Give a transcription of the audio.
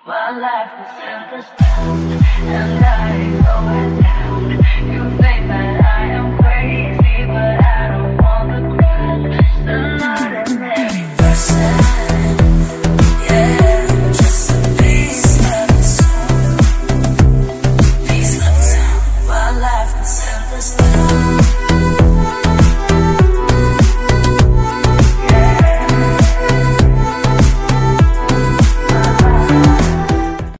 My life is in this past, and I know it.